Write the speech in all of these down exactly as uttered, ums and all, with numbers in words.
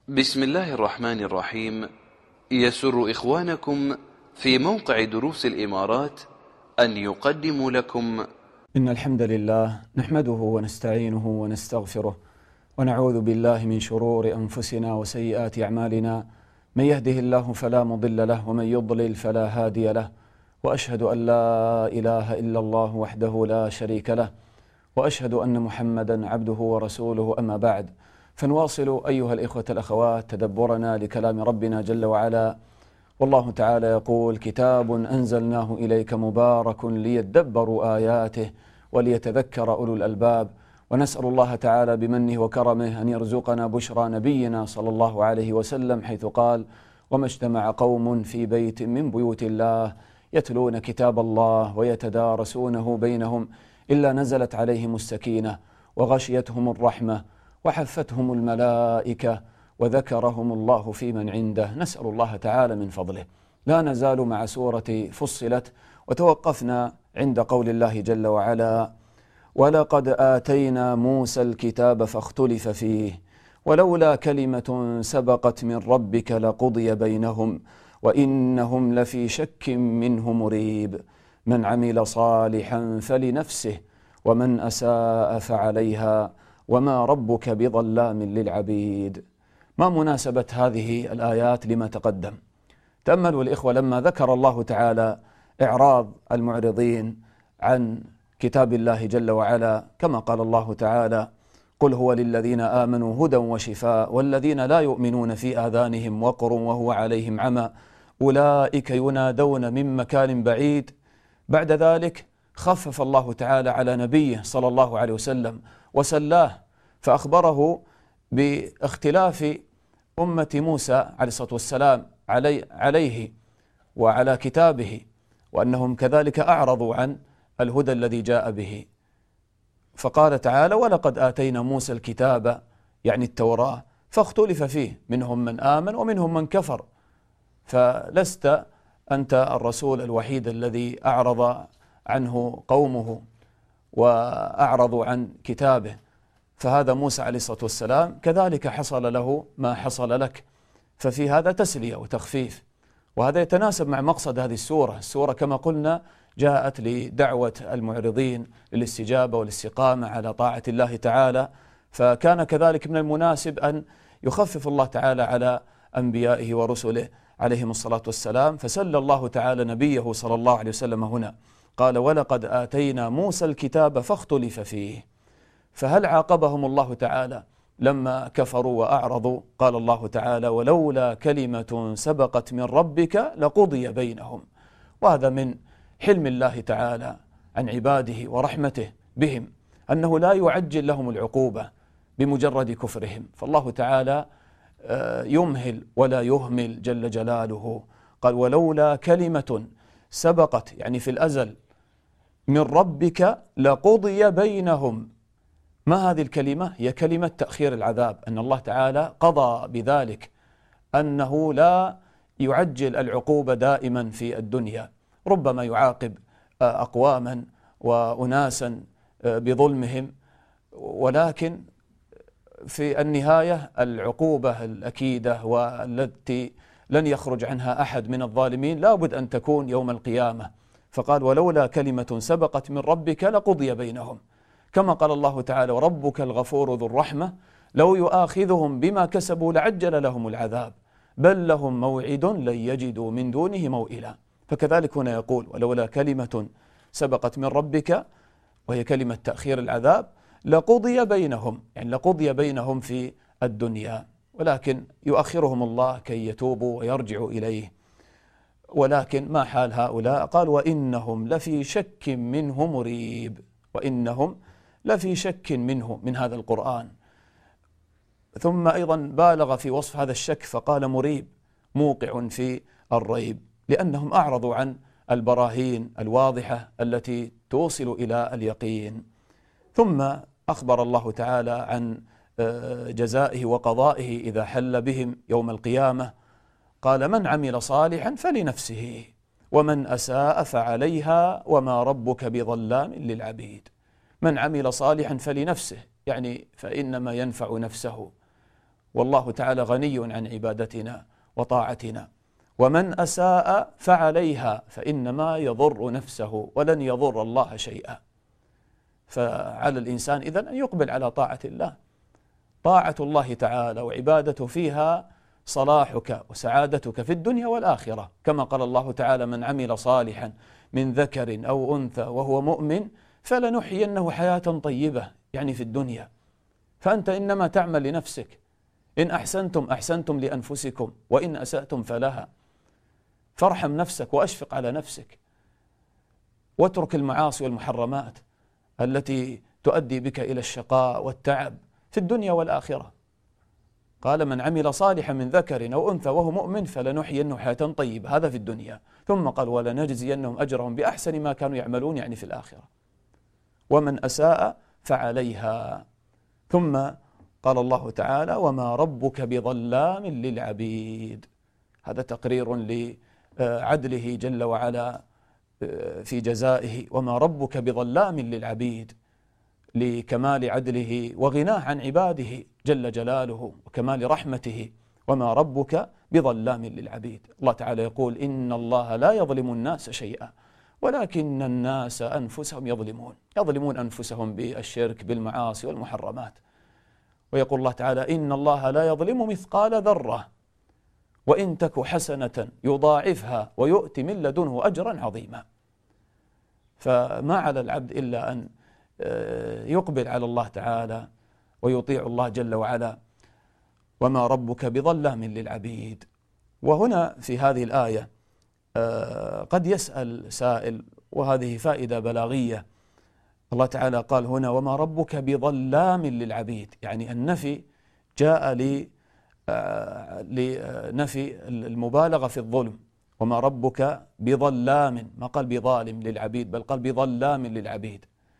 بسم الله الرحمن الرحيم. يسر إخوانكم في موقع دروس الإمارات أن يقدموا لكم إن الحمد لله نحمده ونستعينه ونستغفره ونعوذ بالله من شرور أنفسنا وسيئات أعمالنا، من يهده الله فلا مضل له ومن يضلل فلا هادي له، وأشهد أن لا إله إلا الله وحده لا شريك له، وأشهد أن محمدا عبده ورسوله. أما بعد، فنواصل أيها الإخوة الأخوات تدبرنا لكلام ربنا جل وعلا، والله تعالى يقول: كتاب أنزلناه إليك مبارك ليدبروا آياته وليتذكر أولو الألباب. ونسأل الله تعالى بمنه وكرمه أن يرزقنا بشرى نبينا صلى الله عليه وسلم، حيث قال: وما اجتمع قوم في بيت من بيوت الله يتلون كتاب الله ويتدارسونه بينهم إلا نزلت عليهم السكينة وغشيتهم الرحمة وحفتهم الملائكة وذكرهم الله في من عنده. نسأل الله تعالى من فضله. لا نزال مع سورة فصلت، وتوقفنا عند قول الله جل وعلا: ولقد آتينا موسى الكتاب فاختلف فيه ولولا كلمة سبقت من ربك لقضي بينهم وإنهم لفي شك منه مريب. من عمل صالحا فلنفسه ومن أساء فعليها وما ربك بظلام للعبيد. ما مناسبة هذه الآيات لما تقدم؟ تأملوا الإخوة، لما ذكر الله تعالى إعراض المعرضين عن كتاب الله جل وعلا، كما قال الله تعالى: قل هو للذين آمنوا هدى وشفاء والذين لا يؤمنون في آذانهم وقر وهو عليهم عمى أولئك ينادون من مكان بعيد. بعد ذلك خفف الله تعالى على نبيه صلى الله عليه وسلم وسلاه، فأخبره باختلاف أمة موسى عليه الصلاة والسلام علي عليه وعلى كتابه، وأنهم كذلك أعرضوا عن الهدى الذي جاء به. فقال تعالى: ولقد آتينا موسى الكتاب، يعني التوراة، فاختلف فيه، منهم من آمن ومنهم من كفر. فلست أنت الرسول الوحيد الذي أعرض عنه قومه وأعرضوا عن كتابه، فهذا موسى عليه الصلاة والسلام كذلك حصل له ما حصل لك. ففي هذا تسلية وتخفيف، وهذا يتناسب مع مقصد هذه السورة. السورة كما قلنا جاءت لدعوة المعرضين للاستجابة والاستقامة على طاعة الله تعالى، فكان كذلك من المناسب أن يخفف الله تعالى على أنبيائه ورسله عليهم الصلاة والسلام. فسل الله تعالى نبيه صلى الله عليه وسلم هنا، قال: ولقد آتينا موسى الكتاب فاختلف فيه. فهل عاقبهم الله تعالى لما كفروا وأعرضوا؟ قال الله تعالى: ولولا كلمة سبقت من ربك لقضي بينهم. وهذا من حلم الله تعالى عن عباده ورحمته بهم، أنه لا يعجل لهم العقوبة بمجرد كفرهم. فالله تعالى يمهل ولا يهمل جل جلاله. قال: ولولا كلمة سبقت، يعني في الأزل، من ربك لقضي بينهم. ما هذه الكلمة؟ هي كلمة تأخير العذاب، أن الله تعالى قضى بذلك، أنه لا يعجل العقوبة دائما في الدنيا. ربما يعاقب أقواما وأناسا بظلمهم، ولكن في النهاية العقوبة الأكيدة والتي لن يخرج عنها أحد من الظالمين لابد أن تكون يوم القيامة. فقال: ولولا كلمة سبقت من ربك لقضي بينهم. كما قال الله تعالى: وربك الغفور ذو الرحمة لو يؤاخذهم بما كسبوا لعجل لهم العذاب بل لهم موعد لن يجدوا من دونه موئلا. فكذلك هنا يقول: ولولا كلمة سبقت من ربك، وهي كلمة تأخير العذاب، لقضي بينهم، يعني لقضي بينهم في الدنيا، ولكن يؤخرهم الله كي يتوبوا ويرجعوا إليه. ولكن ما حال هؤلاء؟ قال: وإنهم لفي شك منه مريب. وإنهم لفي شك منه، من هذا القرآن. ثم أيضا بالغ في وصف هذا الشك فقال: مريب، موقع في الريب، لأنهم أعرضوا عن البراهين الواضحة التي توصل إلى اليقين. ثم أخبر الله تعالى عن جزائه وقضائه إذا حل بهم يوم القيامة. قال: من عمل صالحا فلنفسه ومن أساء فعليها وما ربك بظلام للعبيد. من عمل صالحا فلنفسه، يعني فإنما ينفع نفسه، والله تعالى غني عن عبادتنا وطاعتنا. ومن أساء فعليها فإنما يضر نفسه ولن يضر الله شيئا. فعلى الإنسان إذن أن يقبل على طاعة الله. طاعة الله تعالى وعبادته فيها صلاحك وسعادتك في الدنيا والآخرة، كما قال الله تعالى: من عمل صالحا من ذكر أو أنثى وهو مؤمن فلنحيينه حياة طيبة، يعني في الدنيا. فأنت إنما تعمل لنفسك، إن أحسنتم أحسنتم لأنفسكم وإن أسأتم فلها. فارحم نفسك وأشفق على نفسك، واترك المعاصي والمحرمات التي تؤدي بك إلى الشقاء والتعب في الدنيا والآخرة. قال: من عمل صالحا من ذكر أو أنثى وهو مؤمن فلنحيينه حياة طيبة، هذا في الدنيا. ثم قال: ولنجزينهم أجرهم بأحسن ما كانوا يعملون، يعني في الآخرة. ومن أساء فعليها. ثم قال الله تعالى: وما ربك بظلام للعبيد. هذا تقرير لعدله جل وعلا في جزائه. وما ربك بظلام للعبيد، لكمال عدله وغناه عن عباده جل جلاله وكمال رحمته. وما ربك بظلام للعبيد. الله تعالى يقول: إن الله لا يظلم الناس شيئا ولكن الناس أنفسهم يظلمون. يظلمون أنفسهم بالشرك بالمعاصي والمحرمات. ويقول الله تعالى: إن الله لا يظلم مثقال ذرة وإن تك حسنة يضاعفها ويؤتي من لدنه أجرا عظيما. فما على العبد إلا أن يقبل على الله تعالى ويطيع الله جل وعلا. وما ربك بظلام للعبيد. وهنا في هذه الآية قد يسأل سائل، وهذه فائدة بلاغية. الله تعالى قال هنا: وما ربك بظلام للعبيد، يعني النفي جاء لنفي المبالغة في الظلم. وما ربك بظلام، ما قال بظالم للعبيد بل قال بظلام للعبيد.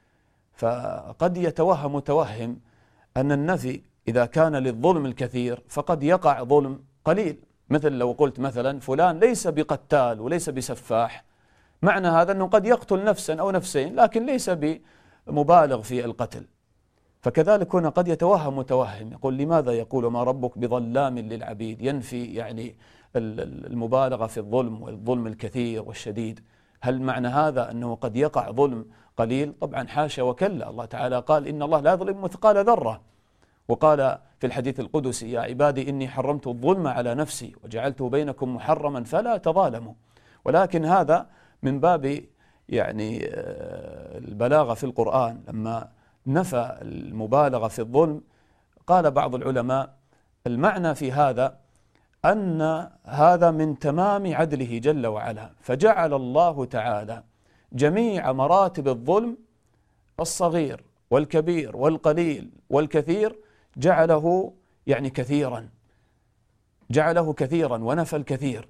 فقد يتوهم متوهم أن النفي إذا كان للظلم الكثير فقد يقع ظلم قليل. مثل لو قلت مثلا فلان ليس بقتال وليس بسفاح، معنى هذا أنه قد يقتل نفسا أو نفسين لكن ليس بمبالغ في القتل. فكذلك هنا قد يتوهم متوهم يقول: لماذا يقول وما ربك بظلام للعبيد؟ ينفي يعني المبالغة في الظلم والظلم الكثير والشديد. هل معنى هذا أنه قد يقع ظلم قليل؟ طبعا حاشا وكلا. الله تعالى قال: إن الله لا يظلم مثقال ذرة. وقال في الحديث القدسي: يا عبادي إني حرمت الظلم على نفسي وجعلته بينكم محرما فلا تظالموا. ولكن هذا من باب يعني البلاغة في القرآن. لما نفى المبالغة في الظلم قال بعض العلماء: المعنى في هذا أن هذا من تمام عدله جل وعلا، فجعل الله تعالى جميع مراتب الظلم الصغير والكبير والقليل والكثير جعله يعني كثيرا، جعله كثيرا ونفى الكثير.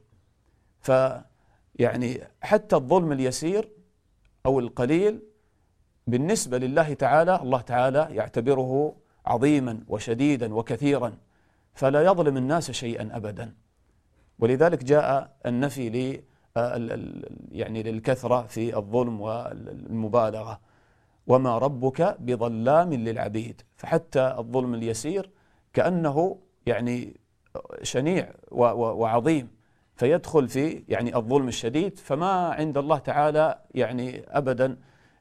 فيعني حتى الظلم اليسير أو القليل بالنسبة لله تعالى، الله تعالى يعتبره عظيما وشديدا وكثيرا، فلا يظلم الناس شيئا أبدا. ولذلك جاء النفي ل يعني للكثرة في الظلم والمبالغة. وما ربك بظلام للعبيد. فحتى الظلم اليسير كأنه يعني شنيع وعظيم، فيدخل في يعني الظلم الشديد. فما عند الله تعالى يعني أبدا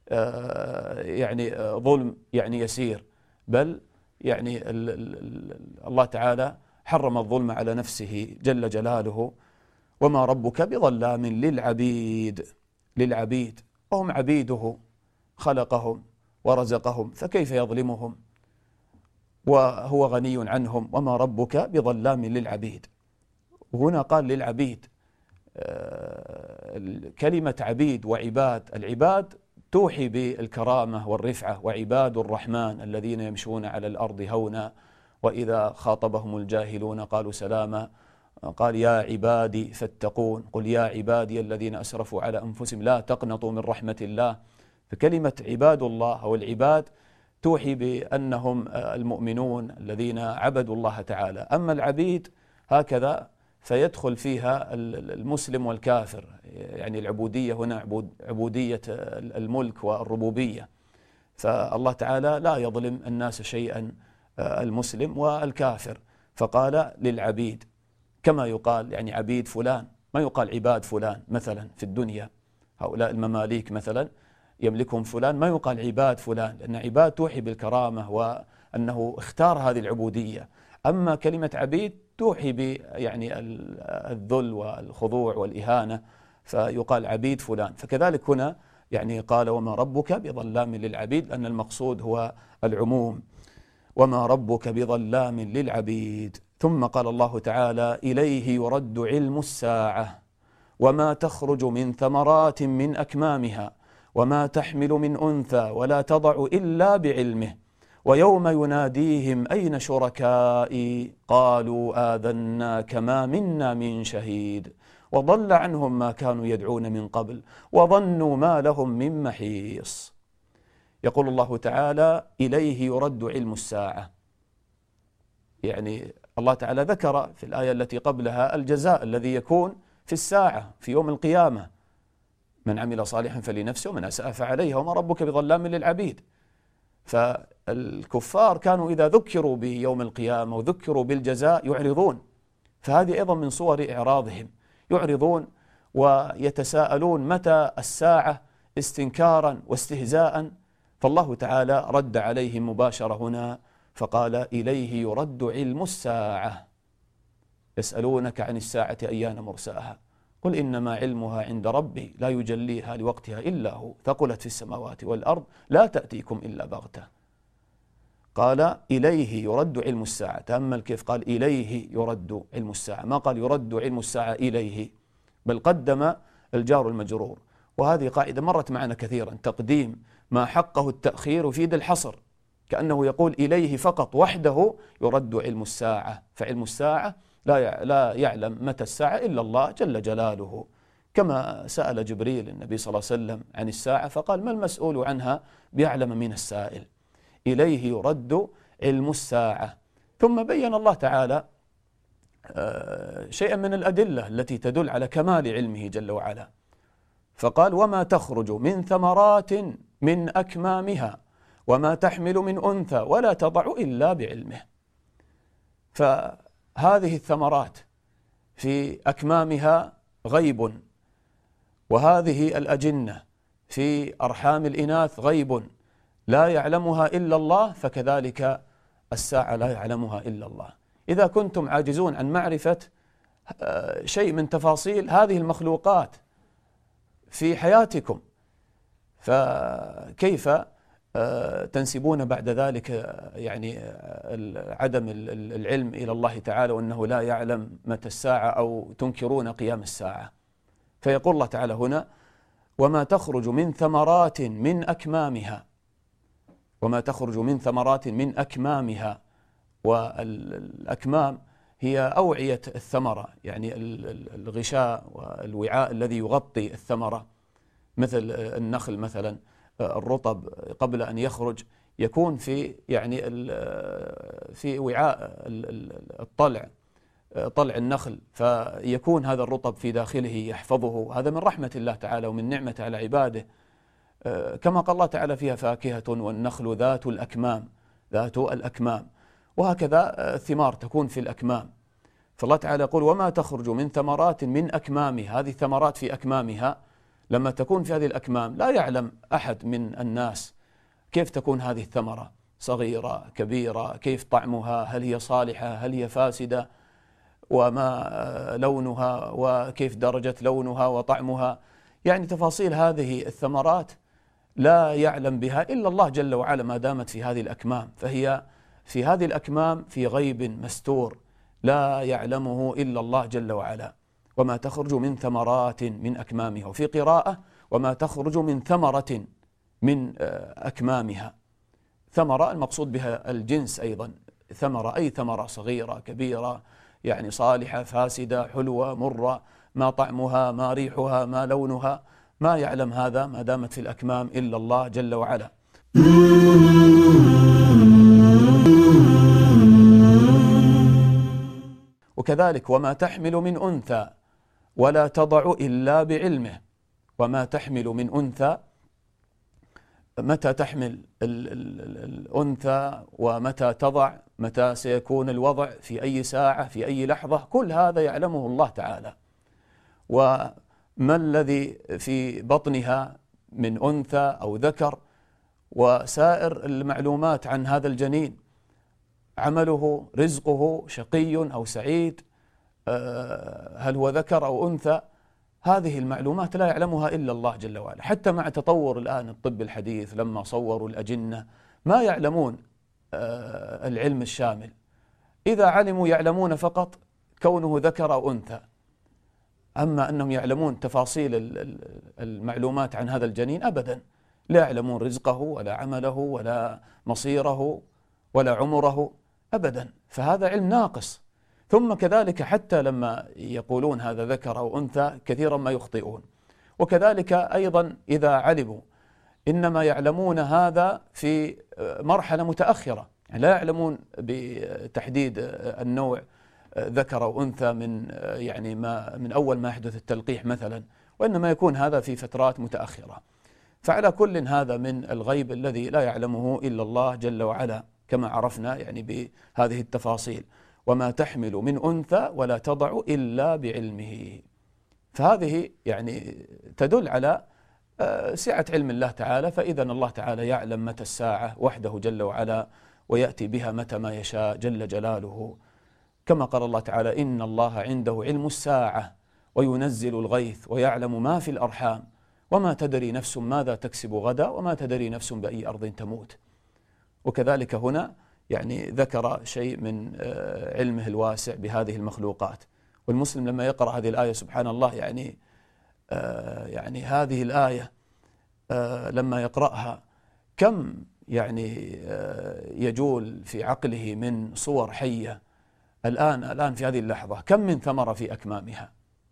يعني ظلم يعني يسير، بل يعني الله تعالى حرم الظلم على نفسه جل جلاله. وما ربك بظلام للعبيد. للعبيد وهم عبيده، خلقهم ورزقهم، فكيف يظلمهم وهو غني عنهم؟ وما ربك بظلام للعبيد. وهنا قال للعبيد. كلمة عبيد وعباد، العباد توحي بالكرامة والرفعة، وعباد الرحمن الذين يمشون على الأرض هونا وإذا خاطبهم الجاهلون قالوا سلاما. قال: يا عبادي فاتقون، قل يا عبادي الذين أسرفوا على أنفسهم لا تقنطوا من رحمة الله. فكلمة عباد الله أو العباد توحي بأنهم المؤمنون الذين عبدوا الله تعالى. أما العبيد هكذا فيدخل فيها المسلم والكافر، يعني العبودية هنا عبودية الملك والربوبية. فالله تعالى لا يظلم الناس شيئا، المسلم والكافر. فقال للعبيد، كما يقال يعني عبيد فلان، ما يقال عباد فلان مثلا في الدنيا. هؤلاء المماليك مثلا يملكهم فلان، ما يقال عباد فلان، لأن عباد توحي بالكرامة وأنه اختار هذه العبودية. أما كلمة عبيد توحي ب يعني الذل والخضوع والإهانة، فيقال عبيد فلان. فكذلك هنا يعني قال وما ربك بظلام للعبيد، لأن المقصود هو العموم، وما ربك بظلام للعبيد. ثم قال الله تعالى إليه يرد علم الساعة وما تخرج من ثمرات من أكمامها وما تحمل من أنثى ولا تضع إلا بعلمه ويوم يناديهم أين شركائي قالوا آذناك ما منا من شهيد وضل عنهم ما كانوا يدعون من قبل وظنوا ما لهم من محيص. يقول الله تعالى إليه يرد علم الساعة، يعني الله تعالى ذكر في الآية التي قبلها الجزاء الذي يكون في الساعة في يوم القيامة، من عمل صالحا فلنفسه ومن أساء فعليها وما ربك بظلام للعبيد. فالكفار كانوا إذا ذكروا بيوم القيامة وذكروا بالجزاء يعرضون، فهذه أيضا من صور إعراضهم، يعرضون ويتساءلون متى الساعة استنكارا واستهزاء. فالله تعالى رد عليهم مباشرة هنا فقال إليه يرد علم الساعة يسألونك عن الساعة أيان مرساها قل إنما علمها عند ربي لا يجليها لوقتها إلا هو ثقلت في السماوات والأرض لا تأتيكم إلا بغتة. قال إليه يرد علم الساعة، تأمل كيف قال إليه يرد علم الساعة، ما قال يرد علم الساعة إليه، بل قدم الجار المجرور. وهذه قاعدة مرت معنا كثيرا، تقديم ما حقه التأخير يفيد الحصر، كأنه يقول إليه فقط وحده يرد علم الساعة، فعلم الساعة لا يعلم متى الساعة إلا الله جل جلاله، كما سأل جبريل النبي صلى الله عليه وسلم عن الساعة فقال ما المسؤول عنها بأعلم من السائل. إليه يرد علم الساعة. ثم بين الله تعالى شيئا من الأدلة التي تدل على كمال علمه جل وعلا، فقال وما تخرج من ثمرات من أكمامها وما تحمل من أنثى ولا تضع إلا بعلمه. فهذه الثمرات في أكمامها غيب، وهذه الأجنة في أرحام الإناث غيب لا يعلمها إلا الله، فكذلك الساعة لا يعلمها إلا الله. إذا كنتم عاجزون عن معرفة شيء من تفاصيل هذه المخلوقات في حياتكم، فكيف تنسبون بعد ذلك يعني عدم العلم إلى الله تعالى وأنه لا يعلم متى الساعة أو تنكرون قيام الساعة؟ فيقول الله تعالى هنا وما تخرج من ثمرات من أكمامها، وما تخرج من ثمرات من أكمامها، والأكمام هي أوعية الثمرة، يعني الغشاء والوعاء الذي يغطي الثمرة، مثل النخل مثلا الرطب قبل أن يخرج يكون في يعني في وعاء الطلع طلع النخل، فيكون هذا الرطب في داخله يحفظه. هذا من رحمة الله تعالى ومن نعمة على عباده، كما قال الله تعالى فيها فاكهة والنخل ذات الأكمام ذات الأكمام، وهكذا الثمار تكون في الأكمام. فالله تعالى يقول وما تخرج من ثمرات من أكمامها، هذه الثمرات في أكمامها، لما تكون في هذه الأكمام لا يعلم أحد من الناس كيف تكون هذه الثمرة، صغيرة كبيرة، كيف طعمها، هل هي صالحة هل هي فاسدة، وما لونها وكيف درجة لونها وطعمها، يعني تفاصيل هذه الثمرات لا يعلم بها إلا الله جل وعلا ما دامت في هذه الأكمام، فهي في هذه الأكمام في غيب مستور لا يعلمه إلا الله جل وعلا. وما تخرج من ثمرات من أكمامها، وفي قراءة وما تخرج من ثمرة من أكمامها. ثمرة المقصود بها الجنس أيضا، ثمرة أي ثمرة صغيرة كبيرة، يعني صالحة فاسدة حلوة مرة، ما طعمها ما ريحها ما لونها، ما يعلم هذا ما دامت في الأكمام إلا الله جل وعلا. وكذلك وما تحمل من أنثى ولا تضع إلا بعلمه، وما تحمل من أنثى متى تحمل ال ال ال الأنثى ومتى تضع، متى سيكون الوضع، في أي ساعة، في أي لحظة، كل هذا يعلمه الله تعالى. وما الذي في بطنها من أنثى أو ذكر، وسائر المعلومات عن هذا الجنين، عمله، رزقه، شقي أو سعيد، هل هو ذكر أو أنثى، هذه المعلومات لا يعلمها إلا الله جل وعلا. حتى مع تطور الآن الطب الحديث لما صوروا الأجنة ما يعلمون العلم الشامل، إذا علموا يعلمون فقط كونه ذكر أو أنثى، أما أنهم يعلمون تفاصيل المعلومات عن هذا الجنين أبدا، لا يعلمون رزقه ولا عمله ولا مصيره ولا عمره أبدا، فهذا علم ناقص. ثم كذلك حتى لما يقولون هذا ذكر أو أنثى كثيرا ما يخطئون. وكذلك أيضا إذا علموا إنما يعلمون هذا في مرحلة متأخرة، يعني لا يعلمون بتحديد النوع ذكر أو أنثى من يعني ما من أول ما يحدث التلقيح مثلا، وإنما يكون هذا في فترات متأخرة. فعلى كل هذا من الغيب الذي لا يعلمه إلا الله جل وعلا، كما عرفنا يعني بهذه التفاصيل. وما تحمل من أنثى ولا تضع إلا بعلمه. فهذه يعني تدل على سعة علم الله تعالى، فإذا الله تعالى يعلم متى الساعة وحده جل وعلا، ويأتي بها متى ما يشاء جل جلاله، كما قال الله تعالى: إن الله عنده علم الساعة وينزل الغيث ويعلم ما في الأرحام وما تدري نفس ماذا تكسب غدا وما تدري نفس بأي أرض تموت. وكذلك هنا يعني ذكر شيء من علمه الواسع بهذه المخلوقات. والمسلم لما يقرأ هذه الآية سبحان الله يعني يعني هذه الآية لما يقرأها كم يعني يجول في عقله من صور حية الآن الآن في هذه اللحظة، كم من ثمرة في أكمامها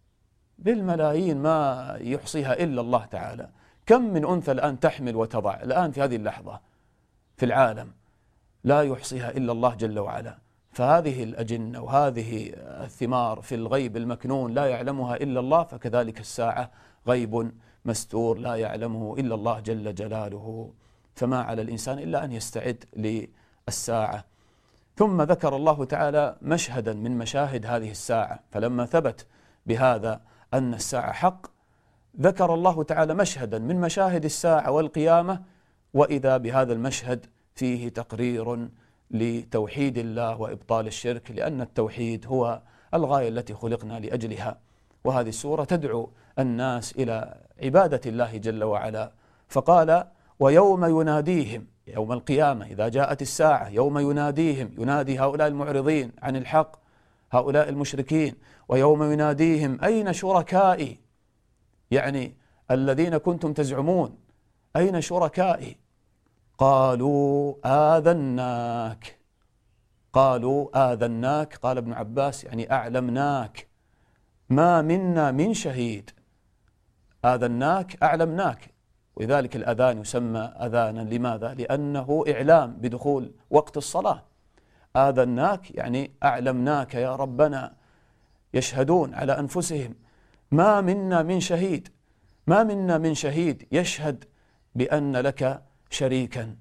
بالملايين ما يحصيها إلا الله تعالى. كم من أنثى الآن تحمل وتضع الآن في هذه اللحظة في العالم، لا يحصيها إلا الله جل وعلا. فهذه الأجنة وهذه الثمار في الغيب المكنون لا يعلمها إلا الله، فكذلك الساعة غيب مستور لا يعلمه إلا الله جل جلاله. فما على الإنسان إلا أن يستعد للساعة. ثم ذكر الله تعالى مشهدا من مشاهد هذه الساعة، فلما ثبت بهذا أن الساعة حق ذكر الله تعالى مشهدا من مشاهد الساعة والقيامة، وإذا بهذا المشهد فيه تقرير لتوحيد الله وإبطال الشرك، لأن التوحيد هو الغاية التي خلقنا لأجلها. وهذه السورة تدعو الناس إلى عبادة الله جل وعلا، فقال: ويوم يناديهم، يوم القيامة إذا جاءت الساعة، يوم يناديهم، ينادي هؤلاء المعرضين عن الحق، هؤلاء المشركين، ويوم يناديهم أين شركائي، يعني الذين كنتم تزعمون أين شركائي، قالوا آذناك. قالوا آذناك، قال ابن عباس يعني أعلمناك، ما منا من شهيد. آذناك أعلمناك، ولذلك الأذان يسمى أذانا. لماذا؟ لأنه إعلام بدخول وقت الصلاة. آذناك يعني أعلمناك يا ربنا، يشهدون على أنفسهم ما منا من شهيد، ما منا من شهيد يشهد بأن لك شريكا،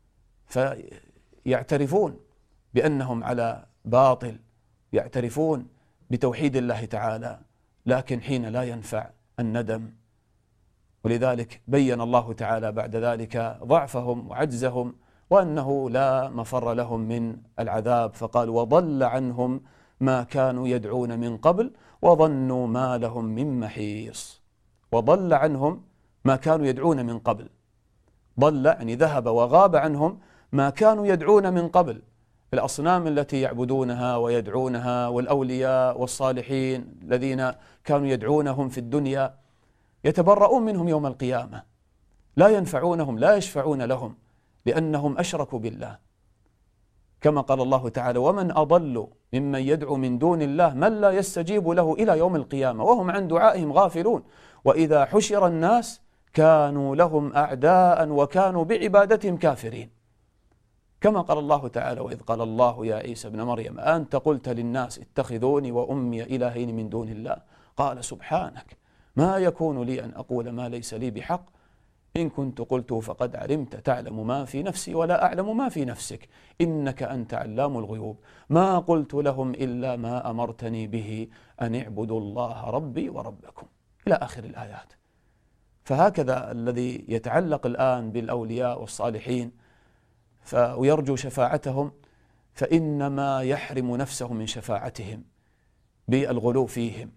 فيعترفون بأنهم على باطل، يعترفون بتوحيد الله تعالى، لكن حين لا ينفع الندم. ولذلك بين الله تعالى بعد ذلك ضعفهم وعجزهم، وأنه لا مفر لهم من العذاب، فقال: وضل عنهم ما كانوا يدعون من قبل وظنوا ما لهم من محيص. وضل عنهم ما كانوا يدعون من قبل، ضل يعني ذهب وغاب عنهم ما كانوا يدعون من قبل، الأصنام التي يعبدونها ويدعونها، والأولياء والصالحين الذين كانوا يدعونهم في الدنيا، يتبرؤون منهم يوم القيامة، لا ينفعونهم، لا يشفعون لهم، لأنهم أشركوا بالله. كما قال الله تعالى: ومن أضل ممن يدعو من دون الله من لا يستجيب له إلى يوم القيامة وهم عن دعائهم غافلون وإذا حشر الناس كانوا لهم أعداء وكانوا بعبادتهم كافرين. كما قال الله تعالى: وإذ قال الله يا عيسى ابن مريم أنت قلت للناس اتخذوني وأمي إلهين من دون الله قال سبحانك ما يكون لي أن أقول ما ليس لي بحق إن كنت قلته فقد علمت تعلم ما في نفسي ولا أعلم ما في نفسك إنك أنت علام الغيوب ما قلت لهم إلا ما أمرتني به أن اعبدوا الله ربي وربكم إلى آخر الآيات. فهكذا الذي يتعلق الآن بالأولياء والصالحين ويرجو شفاعتهم فإنما يحرم نفسه من شفاعتهم بالغلو فيهم.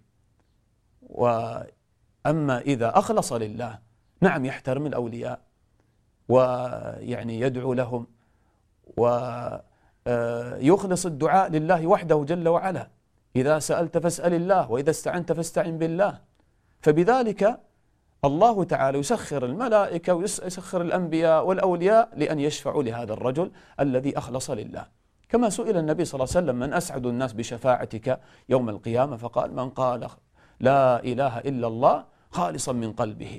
وأما إذا أخلص لله نعم يحترم الأولياء ويعني يدعو لهم ويخلص الدعاء لله وحده جل وعلا. إذا سألت فاسأل الله وإذا استعنت فاستعن بالله. فبذلك الله تعالى يسخر الملائكة ويسخر الأنبياء والأولياء لأن يشفعوا لهذا الرجل الذي أخلص لله. كما سئل النبي صلى الله عليه وسلم من أسعد الناس بشفاعتك يوم القيامة فقال من قال لا إله إلا الله خالصا من قلبه.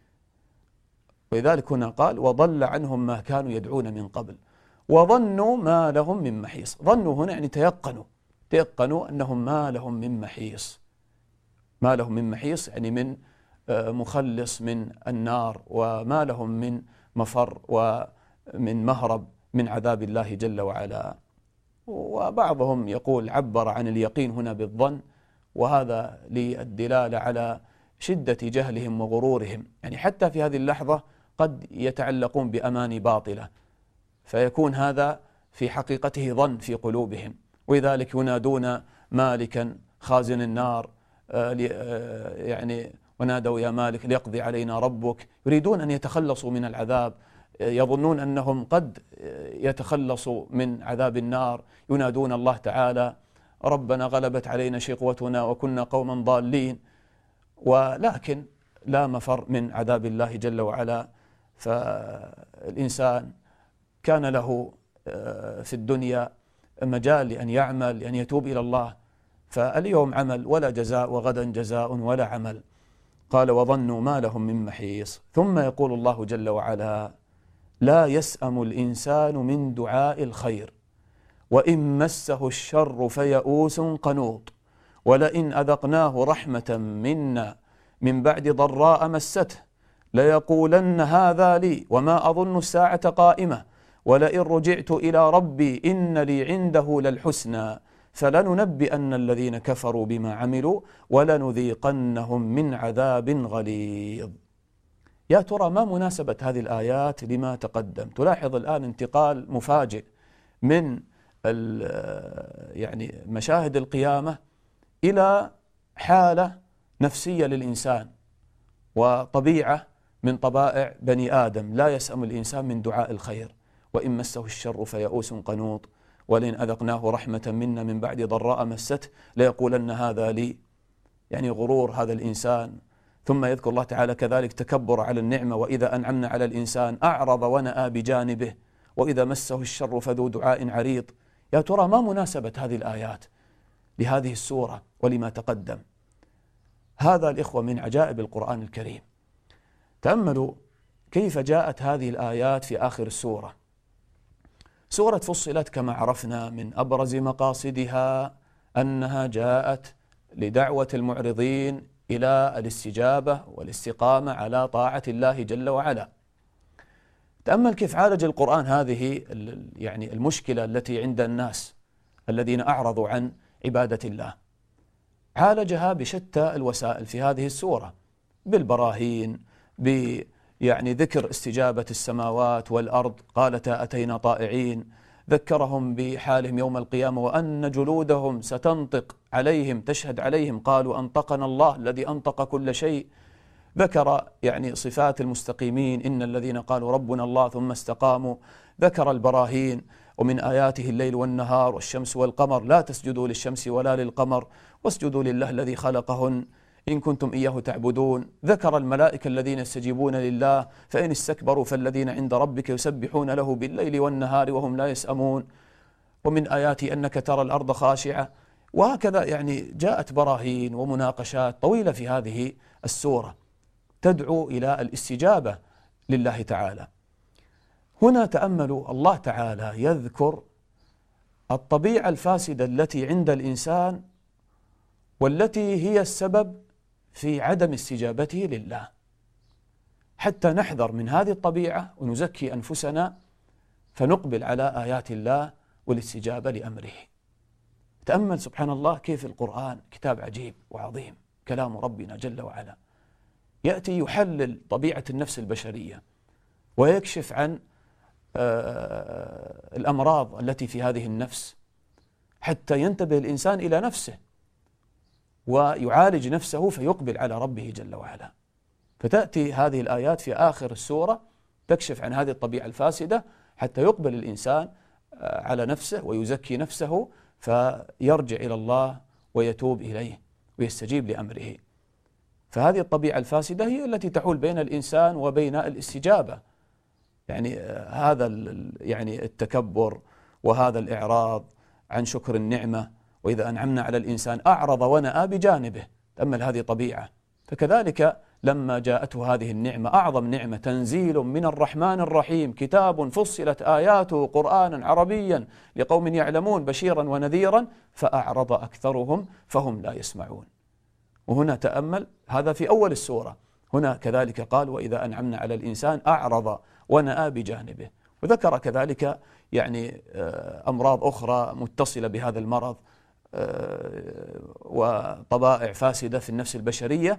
ولذلك هنا قال وضل عنهم ما كانوا يدعون من قبل وظنوا ما لهم من محيص. ظنوا هنا يعني تيقنوا تيقنوا أنهم ما لهم من محيص. ما لهم من محيص يعني من مخلص من النار وما لهم من مفر ومن مهرب من عذاب الله جل وعلا. وبعضهم يقول عبر عن اليقين هنا بالظن وهذا للدلالة على شدة جهلهم وغرورهم. يعني حتى في هذه اللحظة قد يتعلقون بأماني باطلة فيكون هذا في حقيقته ظن في قلوبهم. ولذلك ينادون مالكا خازن النار يعني ونادوا يا مالك ليقضي علينا ربك. يريدون أن يتخلصوا من العذاب يظنون أنهم قد يتخلصوا من عذاب النار. ينادون الله تعالى ربنا غلبت علينا شقوتنا وكنا قوما ضالين. ولكن لا مفر من عذاب الله جل وعلا. فالإنسان كان له في الدنيا مجال لأن يعمل لأن يتوب إلى الله فاليوم عمل ولا جزاء وغدا جزاء ولا عمل. قال وظنوا ما لهم من محيص. ثم يقول الله جل وعلا لا يسأم الإنسان من دعاء الخير وإن مسه الشر فيئوس قنوط ولئن أذقناه رحمة منا من بعد ضراء مسته ليقولن هذا لي وما أظن الساعة قائمة ولئن رجعت إلى ربي إن لي عنده للحسنى فلننبئن الذين كفروا بما عملوا ولنذيقنهم من عذاب غليظ. يا ترى ما مناسبة هذه الآيات لما تقدم؟ تلاحظ الآن انتقال مفاجئ من يعني مشاهد القيامة إلى حالة نفسية للإنسان وطبيعة من طبائع بني آدم. لا يسأم الإنسان من دعاء الخير وإن مسه الشر فيئوس قنوط ولئن أذقناه رحمة منا من بعد ضراء مسته ليقولن هذا لي. يعني غرور هذا الإنسان. ثم يذكر الله تعالى كذلك تكبر على النعمة وإذا أنعمنا على الإنسان أعرض ونأى بجانبه وإذا مسه الشر فذو دعاء عريض. يا ترى ما مناسبة هذه الآيات لهذه السورة ولما تقدم؟ هذا الإخوة من عجائب القرآن الكريم. تأملوا كيف جاءت هذه الآيات في آخر السورة. سورة فصلت كما عرفنا من أبرز مقاصدها أنها جاءت لدعوة المعرضين إلى الاستجابة والاستقامة على طاعة الله جل وعلا. تأمل كيف عالج القرآن هذه يعني المشكلة التي عند الناس الذين أعرضوا عن عبادة الله. عالجها بشتى الوسائل في هذه السورة بالبراهين ب يعني ذكر استجابة السماوات والأرض قالتا أتينا طائعين. ذكرهم بحالهم يوم القيامة وأن جلودهم ستنطق عليهم تشهد عليهم قالوا أنطقنا الله الذي أنطق كل شيء. ذكر يعني صفات المستقيمين إن الذين قالوا ربنا الله ثم استقاموا. ذكر البراهين ومن آياته الليل والنهار والشمس والقمر لا تسجدوا للشمس ولا للقمر واسجدوا لله الذي خلقهن إن كنتم إياه تعبدون. ذكر الملائكة الذين يستجيبون لله فإن استكبروا فالذين عند ربك يسبحون له بالليل والنهار وهم لا يسأمون. ومن آياته أنك ترى الأرض خاشعة. وهكذا يعني جاءت براهين ومناقشات طويلة في هذه السورة تدعو إلى الاستجابة لله تعالى. هنا تأملوا الله تعالى يذكر الطبيعة الفاسدة التي عند الإنسان والتي هي السبب في عدم استجابته لله. حتى نحذر من هذه الطبيعة ونزكي أنفسنا فنقبل على آيات الله والاستجابة لأمره. تأمل سبحان الله كيف القرآن كتاب عجيب وعظيم، كلام ربنا جل وعلا، يأتي يحلل طبيعة النفس البشرية ويكشف عن الأمراض التي في هذه النفس حتى ينتبه الإنسان إلى نفسه ويعالج نفسه فيقبل على ربه جل وعلا. فتأتي هذه الآيات في آخر السورة تكشف عن هذه الطبيعة الفاسدة حتى يقبل الإنسان على نفسه ويزكي نفسه فيرجع إلى الله ويتوب إليه ويستجيب لأمره. فهذه الطبيعة الفاسدة هي التي تحول بين الإنسان وبين الاستجابة، يعني هذا يعني التكبر وهذا الإعراض عن شكر النعمة، وإذا أنعمنا على الإنسان أعرض ونأى بجانبه. تأمل هذه طبيعة. فكذلك لما جاءته هذه النعمة، أعظم نعمة، تنزيل من الرحمن الرحيم، كتاب فصلت آياته قرآنا عربيا لقوم يعلمون بشيرا ونذيرا، فأعرض أكثرهم فهم لا يسمعون. وهنا تأمل هذا في أول السورة، هنا كذلك قال وإذا أنعمنا على الإنسان أعرض ونأى بجانبه. وذكر كذلك يعني أمراض أخرى متصلة بهذا المرض وطبائع فاسدة في النفس البشرية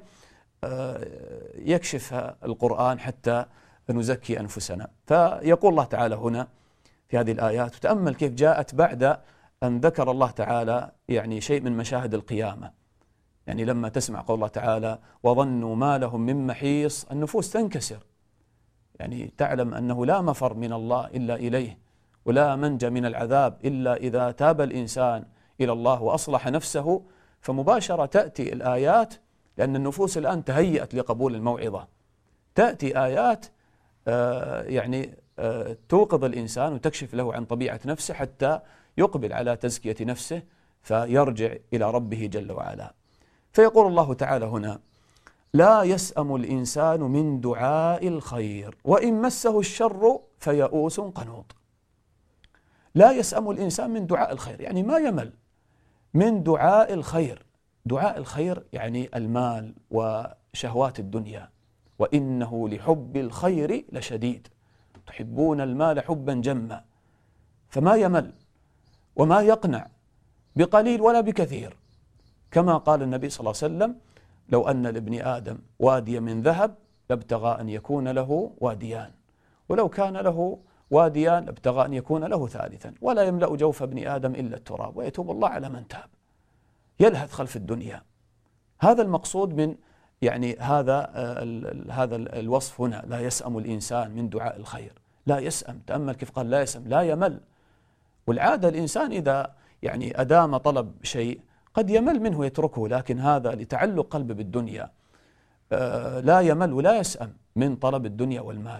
يكشفها القرآن حتى نزكي أنفسنا. فيقول الله تعالى هنا في هذه الآيات، وتأمل كيف جاءت بعد أن ذكر الله تعالى يعني شيء من مشاهد القيامة. يعني لما تسمع قول الله تعالى وظنوا ما لهم من محيص، النفوس تنكسر، يعني تعلم أنه لا مفر من الله إلا إليه، ولا منجى من العذاب إلا إذا تاب الإنسان إلى الله وأصلح نفسه. فمباشرة تأتي الآيات، لأن النفوس الآن تهيأت لقبول الموعظة، تأتي آيات آه يعني آه توقظ الإنسان وتكشف له عن طبيعة نفسه حتى يقبل على تزكية نفسه فيرجع إلى ربه جل وعلا. فيقول الله تعالى هنا لا يسأم الإنسان من دعاء الخير وإن مسه الشر فيئوس قنوط. لا يسأم الإنسان من دعاء الخير، يعني ما يمل من دعاء الخير. دعاء الخير يعني المال وشهوات الدنيا، وإنه لحب الخير لشديد، تحبون المال حبا جما. فما يمل وما يقنع بقليل ولا بكثير، كما قال النبي صلى الله عليه وسلم لو أن لابن آدم واديا من ذهب لابتغى أن يكون له واديان، ولو كان له واديان لابتغى أن يكون له ثالثا، ولا يملأ جوف ابن آدم إلا التراب ويتوب الله على من تاب. يلهث خلف الدنيا. هذا المقصود من يعني هذا هذا الوصف هنا، لا يسأم الإنسان من دعاء الخير. لا يسأم، تأمل كيف قال لا يسأم، لا يمل. والعادة الإنسان إذا يعني أدام طلب شيء قد يمل منه يتركه، لكن هذا لتعلق قلبه بالدنيا لا يمل ولا يسأم من طلب الدنيا والمال.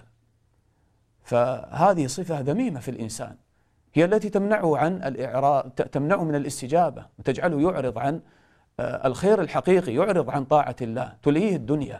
فهذه صفة ذميمة في الإنسان، هي التي تمنعه عن الإعراض، تمنعه من الاستجابة وتجعله يعرض عن الخير الحقيقي، يعرض عن طاعة الله، تلهيه الدنيا.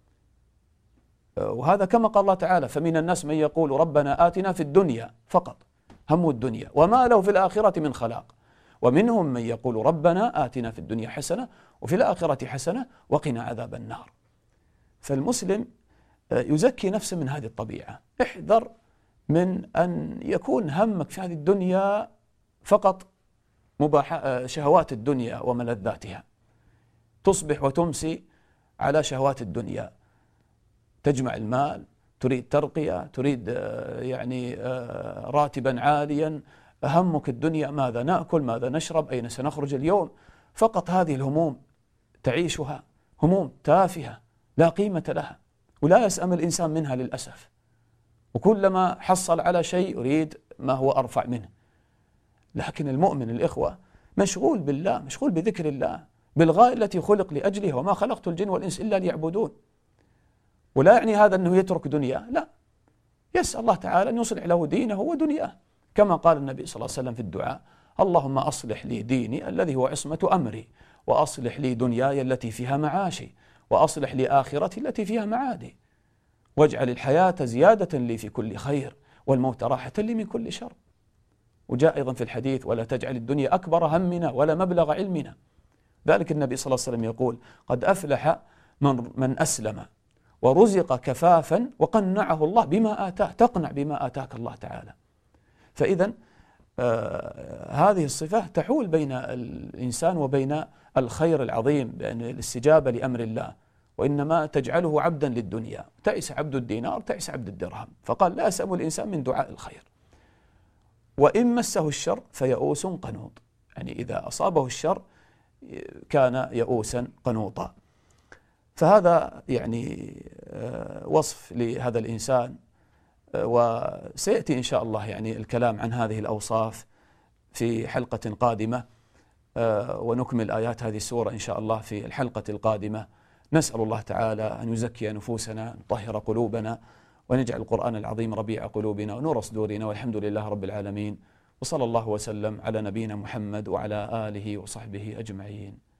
وهذا كما قال الله تعالى فمن الناس من يقول ربنا آتنا في الدنيا فقط، هم الدنيا، وما له في الآخرة من خلاق. ومنهم من يقول ربنا آتنا في الدنيا حسنة وفي الآخرة حسنة وقنا عذاب النار. فالمسلم يزكي نفسه من هذه الطبيعة. احذر من أن يكون همك في هذه الدنيا فقط مباح شهوات الدنيا وملذاتها، تصبح وتمسي على شهوات الدنيا، تجمع المال، تريد ترقية، تريد يعني راتبا عاليا، همك الدنيا، ماذا نأكل، ماذا نشرب، أين سنخرج اليوم. فقط هذه الهموم تعيشها، هموم تافهة لا قيمة لها، ولا يسأم الإنسان منها للأسف. وكلما حصل على شيء يريد ما هو أرفع منه. لكن المؤمن الإخوة مشغول بالله، مشغول بذكر الله، بالغاية التي خلق لأجلها، وما خلقت الجن والإنس إلا ليعبدون. ولا يعني هذا أنه يترك دنياه، لا، يسأل الله تعالى أن يصلح له دينه ودنياه، كما قال النبي صلى الله عليه وسلم في الدعاء اللهم أصلح لي ديني الذي هو عصمة أمري، وأصلح لي دنياي التي فيها معاشي، وأصلح لي آخرتي التي فيها معادي، واجعل الحياة زيادة لي في كل خير والموت راحة لي من كل شر. وجاء أيضا في الحديث ولا تجعل الدنيا أكبر همنا ولا مبلغ علمنا. ذلك النبي صلى الله عليه وسلم يقول قد أفلح من, من أسلم ورزق كفافا وقنعه الله بما آتاه، تقنع بما آتاك الله تعالى. فإذا آه هذه الصفة تحول بين الإنسان وبين الخير العظيم، بأن الاستجابة لأمر الله، وإنما تجعله عبدا للدنيا. تعس عبد الدينار، تعس عبد الدرهم. فقال لا يسأم الإنسان من دعاء الخير، وإن مسه الشر فيئوس قنوط، يعني إذا أصابه الشر كان يئوسا قنوطا. فهذا يعني وصف لهذا الإنسان، وسيأتي إن شاء الله يعني الكلام عن هذه الأوصاف في حلقة قادمة، ونكمل آيات هذه السورة إن شاء الله في الحلقة القادمة. نسأل الله تعالى أن يزكي نفوسنا، نطهر قلوبنا، ونجعل القرآن العظيم ربيع قلوبنا ونور صدورنا، والحمد لله رب العالمين. وصلى الله وسلم على نبينا محمد وعلى آله وصحبه أجمعين.